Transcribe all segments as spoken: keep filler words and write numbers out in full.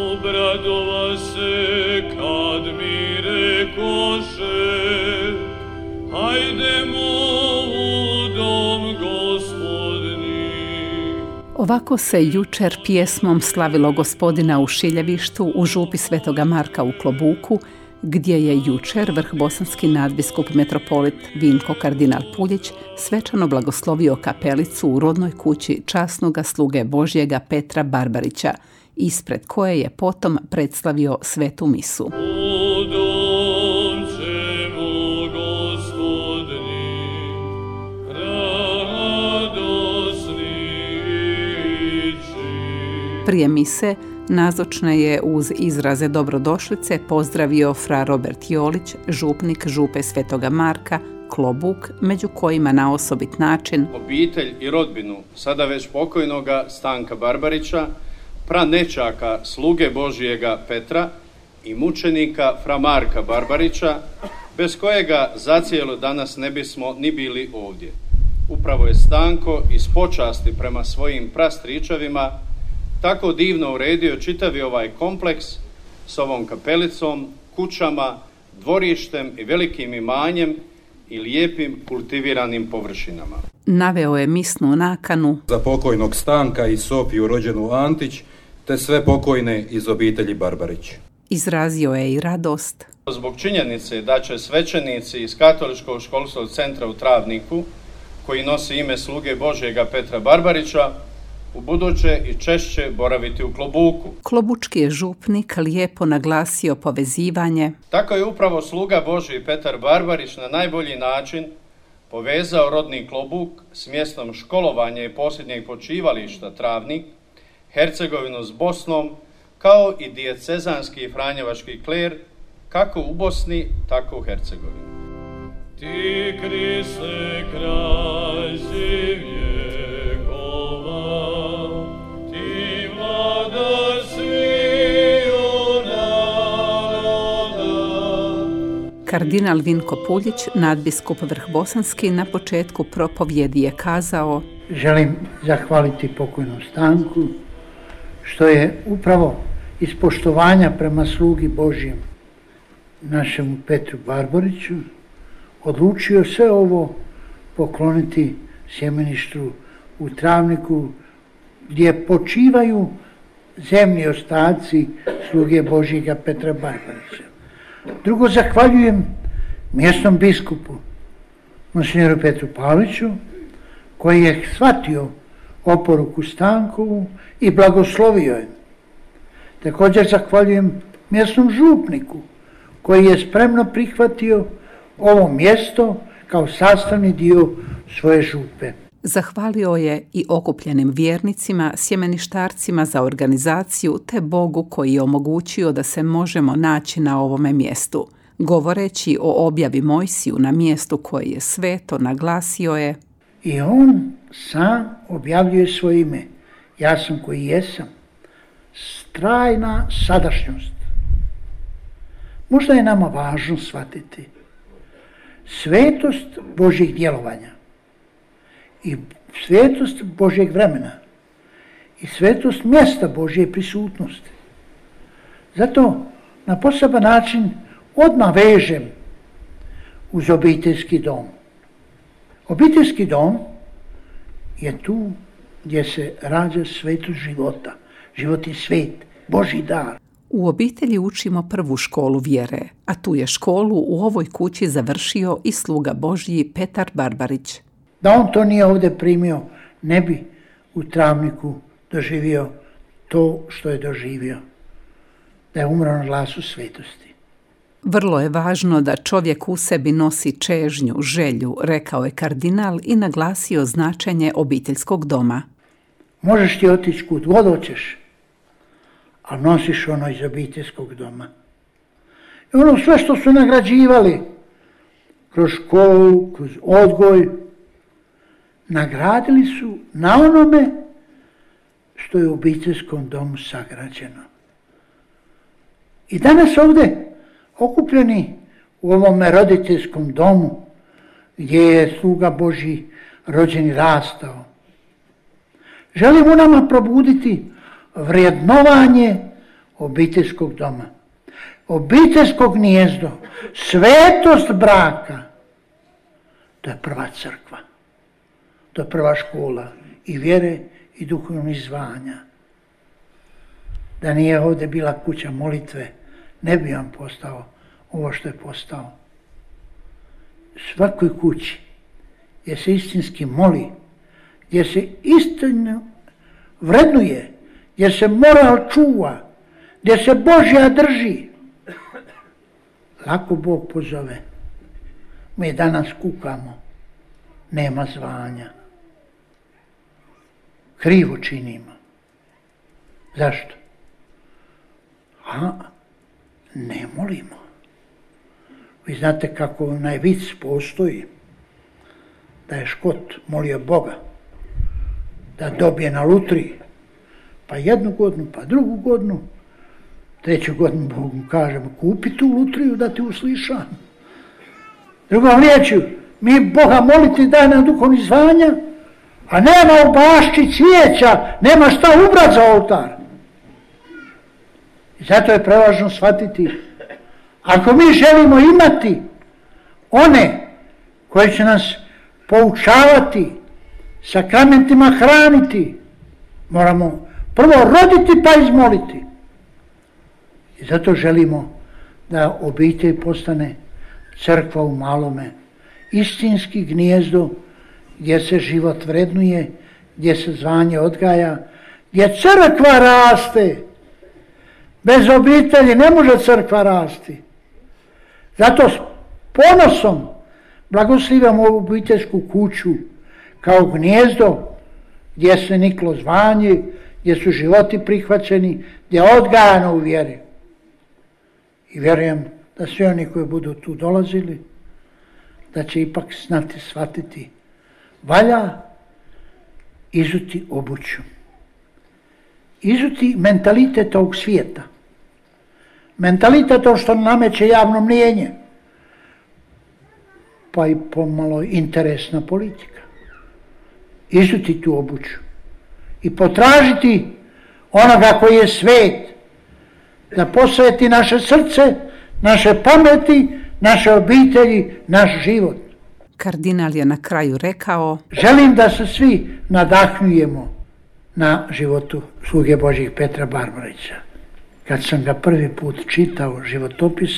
Obradova se kad mi rekoše, hajdemo u dom Gospodnji. Ovako se jučer pjesmom slavilo Gospodina u Šiljevištu u župi Svetoga Marka u Klobuku, gdje je jučer vrhbosanski nadbiskup metropolit Vinko kardinal Puljić svečano blagoslovio kapelicu u rodnoj kući časnoga sluge Božjega Petra Barbarića, ispred koje je potom predstavio svetu misu. Prije mise nazočne je uz izraze dobrodošlice pozdravio fra Robert Jolić, župnik župe Svetoga Marka, Klobuk, među kojima na osobit način obitelj i rodbinu sada već pokojnoga Stanka Barbarića, pranečaka sluge Božijega Petra i mučenika fra Marka Barbarića, bez kojega zacijelo danas ne bismo ni bili ovdje. Upravo je Stanko iz počasti prema svojim prastričevima tako divno uredio čitavi ovaj kompleks s ovom kapelicom, kućama, dvorištem i velikim imanjem i lijepim kultiviranim površinama. Naveo je misnu nakanu za pokojnog Stanka i Sofiju rođenu Antić, te sve pokojne iz obitelji Barbarić. Izrazio je i radost zbog činjenice da će svećenici iz Katoličkog školskog centra u Travniku, koji nosi ime sluge Božjega Petra Barbarića, u buduće i češće boraviti u Klobuku. Klobučki je župnik lijepo naglasio povezivanje. Tako je upravo sluga Božji Petar Barbarić na najbolji način povezao rodni Klobuk s mjestom školovanja i posljednjeg počivališta Travnik, Hercegovinu s Bosnom, kao i dijecezanski i franjevački kler, kako u Bosni, tako u Hercegovini. Ti Kriste kralj vjekova, ti vlada sviju naroda. Kardinal Vinko Puljić, nadbiskup vrhbosanski, na početku propovjedi je kazao: želim zahvaliti pokojnom Stanku što je upravo iz poštovanja prema slugi Božjem našemu Petru Barbariću odlučio sve ovo pokloniti sjemeništvu u Travniku, gdje počivaju zemlji ostaci sluge Božjega Petra Barbarića. Drugo, zahvaljujem mjesnom biskupu monsinjoru Petru Pavliću, koji je shvatio oporuku Stankovu i blagoslovio je. Također zahvaljujem mjesnom župniku, koji je spremno prihvatio ovo mjesto kao sastavni dio svoje župe. Zahvalio je i okupljenim vjernicima, sjemeništarcima za organizaciju, te Bogu koji je omogućio da se možemo naći na ovome mjestu. Govoreći o objavi Mojsiju na mjestu koje je sveto, naglasio je: i on sam objavljuje svoje ime. Ja sam koji jesam. Trajna sadašnjost. Možda je nama važno shvatiti svetost Božjeg djelovanja i svetost Božjeg vremena i svetost mjesta Božje prisutnosti. Zato na poseban način odmah vežem uz obiteljski dom. Obiteljski dom je tu gdje se rađa svetost života. Život je svet, Božji dar. U obitelji učimo prvu školu vjere, a tu je školu u ovoj kući završio i sluga Božji Petar Barbarić. Da on to nije ovdje primio, ne bi u Travniku doživio to što je doživio. Da je umro na glasu svetosti. Vrlo je važno da čovjek u sebi nosi čežnju, želju, rekao je kardinal i naglasio značenje obiteljskog doma. Možeš ti otići kud god hoćeš, ali nosiš ono iz obiteljskog doma. I ono sve što su nagrađivali kroz školu, kroz odgoj, nagradili su na onome što je u obiteljskom domu sagrađeno. I danas ovdje okupljeni u ovome roditeljskom domu gdje je sluga Božji rođeni rastao, želim u nama probuditi vrijednovanje obiteljskog doma. Obiteljsko gnijezdo, svetost braka, to je prva crkva. To je prva škola i vjere i duhovnih zvanja. Da nije ovdje bila kuća molitve, ne bi vam postao ovo što je postao. Svakoj kući gdje se istinski moli, gdje se istinu vrednuje, gdje se moral čuva, gdje se Božja drži, lako Bog pozove. Mi danas kukamo, nema zvanja. Krivo činimo. Zašto? A ne molimo. Vi znate kako onaj vic postoji, da je Škot molio Boga da dobije na lutriji, pa jednu godinu, pa drugu godinu, treću godinu Bog mu kaže, kupi tu lutriju da te uslišam. Drugom riječju, mi Boga moliti daj nam duhovnih zvanja, a nema u bašči cvijeća, nema šta ubrat za oltar. I zato je prevažno shvatiti, ako mi želimo imati one koji će nas poučavati, sakramentima hraniti, moramo prvo roditi pa izmoliti. I zato želimo da obitelj postane crkva u malome, istinski gnijezdo gdje se život vrednuje, gdje se zvanje odgaja, gdje crkva raste. Bez obitelji ne može crkva rasti. Zato s ponosom blagoslivljamo ovu obiteljsku kuću kao gnijezdo gdje se niklo zvanje, gdje su životi prihvaćeni, gdje je odgajano u vjeri. I vjerujem da svi oni koji budu tu dolazili, da će ipak znati, shvatiti. Valja izuti obuću. Izuti mentalitet ovog svijeta. Mentalitet to što nameće javno mnijenje. Pa i pomalo interesna politika. Izuti tu obuću. I potražiti onoga koji je svet. Da posveti naše srce, naše pameti, naše obitelji, naš život. Kardinal je na kraju rekao: želim da se svi nadahnujemo na životu sluge Božjeg Petra Barbarića. Kad sam ga prvi put čitao životopis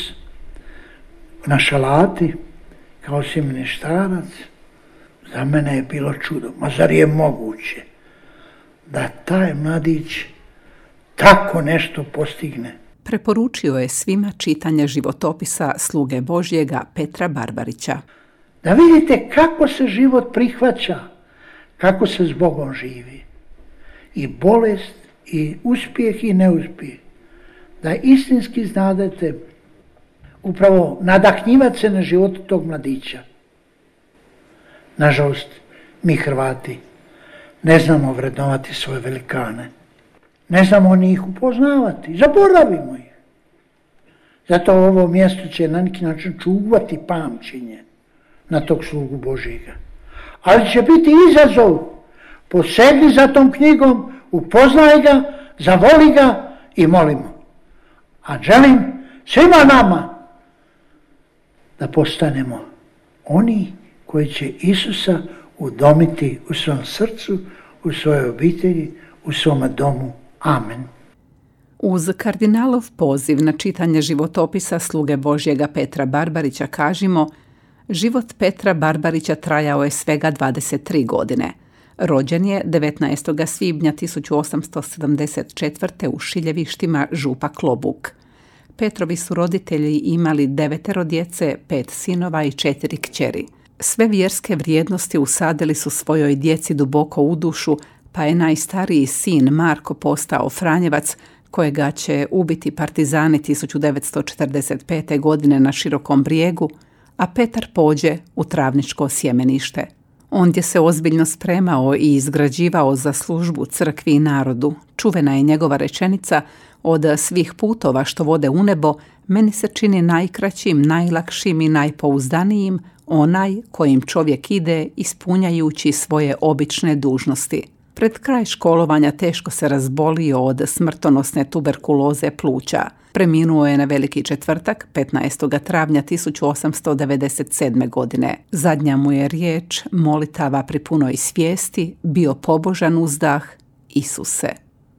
na šalati kao seminarištarac, za mene je bilo čudo. Ma zar je moguće da taj mladić tako nešto postigne? Preporučio je svima čitanje životopisa sluge Božjega Petra Barbarića. Da vidite kako se život prihvaća, kako se s Bogom živi. I bolest, i uspjeh, i neuspjeh. Da istinski znadete upravo nadahnjivati se na životu tog mladića. Nažalost, mi Hrvati ne znamo vrednovati svoje velikane. Ne znamo ni ih upoznavati. Zaboravimo ih. Zato ovo mjesto će na neki način čuvati pamćenje na tog slugu Božjega. Ali će biti izazov. Posegni za tom knjigom, upoznaj ga, zavoli ga i molimo. A želim svima nama da postanemo oni koji će Isusa udomiti u svom srcu, u svojoj obitelji, u svom domu. Amen. Uz kardinalov poziv na čitanje životopisa sluge Božjega Petra Barbarića kažimo: život Petra Barbarića trajao je svega dvadeset tri godine. Rođen je devetnaestog svibnja tisuću osamsto sedamdeset četvrte u Šiljevištima, župa Klobuk. Petrovi su roditelji imali devetero djece, pet sinova i četiri kćeri. Sve vjerske vrijednosti usadili su svojoj djeci duboko u dušu, pa je najstariji sin Marko postao Franjevac, kojega će ubiti partizani tisuću devetsto četrdeset pete. godine na Širokom Brijegu, a Petar pođe u Travničko sjemenište. Ondje se ozbiljno spremao i izgrađivao za službu crkvi i narodu. Čuvena je njegova rečenica: od svih putova što vode u nebo, meni se čini najkraćim, najlakšim i najpouzdanijim onaj kojim čovjek ide ispunjajući svoje obične dužnosti. Pred kraj školovanja teško se razbolio od smrtonosne tuberkuloze pluća. Preminuo je na Veliki četvrtak, petnaestog travnja tisuću osamsto devedeset sedme. godine. Zadnja mu je riječ, molitava pri punoj svijesti, bio pobožan uzdah, Isuse.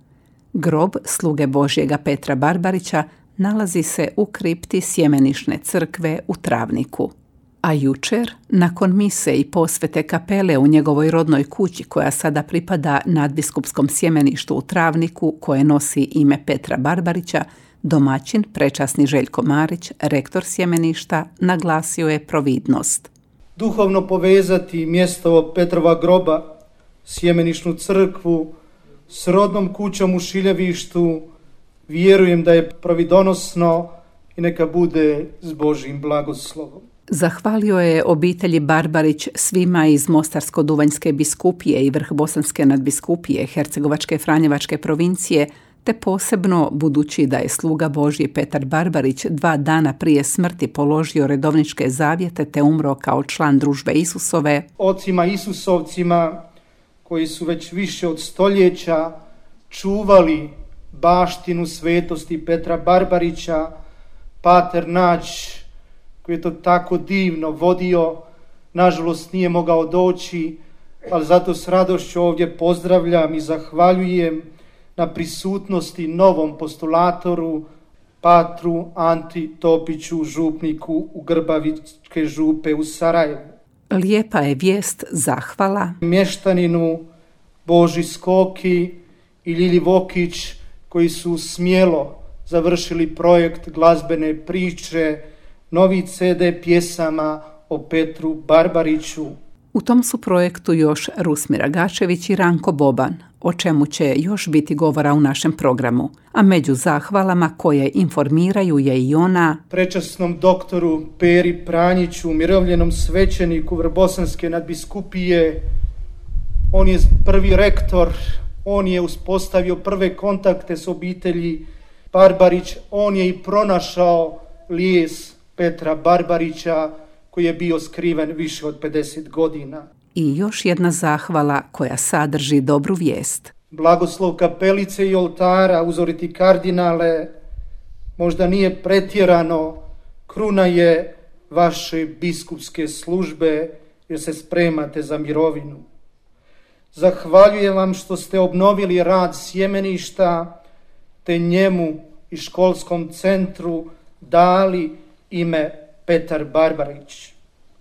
Grob sluge Božjega Petra Barbarića nalazi se u kripti Sjemenišne crkve u Travniku. A jučer, nakon mise i posvete kapele u njegovoj rodnoj kući koja sada pripada nadbiskupskom sjemeništu u Travniku koje nosi ime Petra Barbarića, domaćin, prečasni Željko Marić, rektor sjemeništa, naglasio je providnost. Duhovno povezati mjesto Petrova groba, Sjemenišnu crkvu, s rodnom kućom u Šiljevištu, vjerujem da je providonosno i neka bude s Božjim blagoslovom. Zahvalio je obitelji Barbarić, svima iz Mostarsko-Duvanjske biskupije i Vrhbosanske nadbiskupije Hercegovačke Franjevačke provincije, te posebno budući da je sluga Božji Petar Barbarić dva dana prije smrti položio redovničke zavjete te umro kao član družbe Isusove. Ocima Isusovcima koji su već više od stoljeća čuvali baštinu svetosti Petra Barbarića, pater Nađ, koji je to tako divno vodio, nažalost nije mogao doći, ali zato s radošću ovdje pozdravljam i zahvaljujem na prisutnosti novom postulatoru, patru Anti Topiću, župniku u Grbavičke župe u Sarajevu. Lijepa je vijest, zahvala mještaninu Boži Skoki i Ljilji Vokić koji su smjelo završili projekt glazbene priče, novi ce de pjesama o Petru Barbariću. U tom su projektu još Rusmira Gačević i Ranko Boban, o čemu će još biti govora u našem programu, a među zahvalama koje informiraju je i ona prečasnom doktoru Peri Pranjiću, umirovljenom svećeniku Vrbosanske nadbiskupije. On je prvi rektor, on je uspostavio prve kontakte s obitelji Barbarić, on je i pronašao lijes Petra Barbarića koji je bio skriven više od pedeset godina. I još jedna zahvala koja sadrži dobru vijest. Blagoslov kapelice i oltara, uzoriti kardinale, možda nije pretjerano, kruna je vaše biskupske službe jer se spremate za mirovinu. Zahvaljujem vam što ste obnovili rad sjemeništa, te njemu i školskom centru dali ime Petar Barbarić.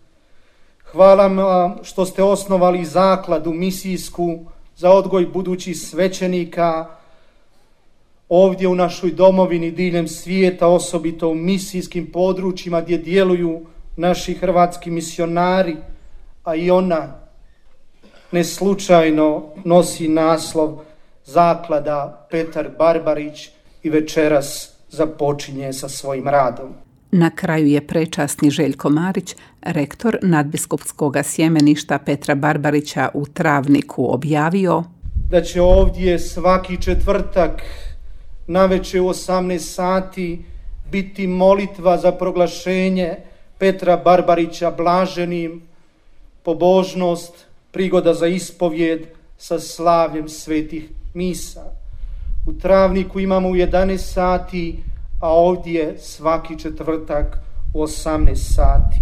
Hvala vam što ste osnovali zakladu misijsku za odgoj budućih svećenika ovdje u našoj domovini diljem svijeta, osobito u misijskim područjima gdje djeluju naši hrvatski misionari, a i ona ne slučajno nosi naslov Zaklada Petar Barbarić i večeras započinje sa svojim radom. Na kraju je prečasni Željko Marić, rektor nadbiskupskog sjemeništa Petra Barbarića u Travniku, objavio da će ovdje svaki četvrtak navečer u osamnaest sati biti molitva za proglašenje Petra Barbarića blaženim, pobožnost, prigoda za ispovjed sa slavljem svetih misa. U Travniku imamo u jedanaest sati, a ovdje svaki četvrtak u osamnaest sati.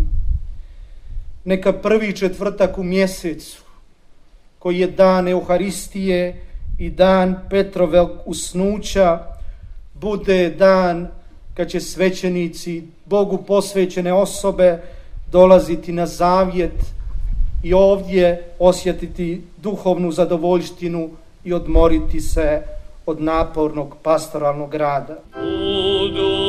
Neka prvi četvrtak u mjesecu, koji je dan Euharistije i dan Petrovog usnuća, bude dan kad će svećenici, Bogu posvećene osobe, dolaziti na zavjet i ovdje osjetiti duhovnu zadovoljštinu i odmoriti se od napornog pastoralnog rada. Budu